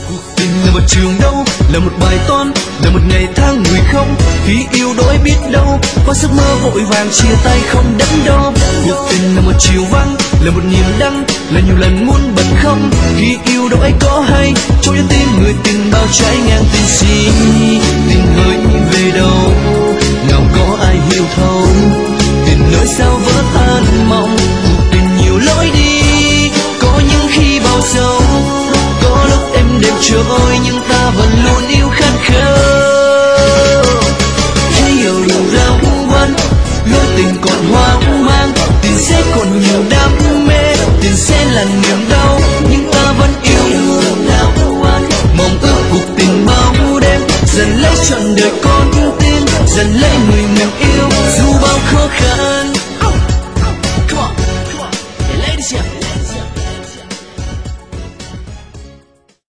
Cuộc tình là một trường đâu, là một bài toán, là một ngày tháng người không. Khi yêu đôi biết đâu, có giấc mơ vội vàng chia tay không đắn đo. Cuộc tình là một chiều vắng, là một niềm đắng, là nhiều lần muốn bật không. Khi yêu đâu ấy có hay, trong trái tim người tình bao trái ngang tình si. Tình hơi về đâu, nào có ai hiểu thấu. Tình nỗi sao vỡ tan mộng, cuộc tình nhiều lối đi. Có những khi bao sâu, có lúc em đêm trôi, nhưng ta vẫn luôn yêu khát khao. Khi yêu đủ rao quấn, lối tình còn hoang mang. Tình sẽ còn nhiều đam mê, tình sẽ là niềm đau, nhưng ta vẫn yêu đau mong ước cuộc tình bao đêm. Dần lấy trọn đời con tim, dần lấy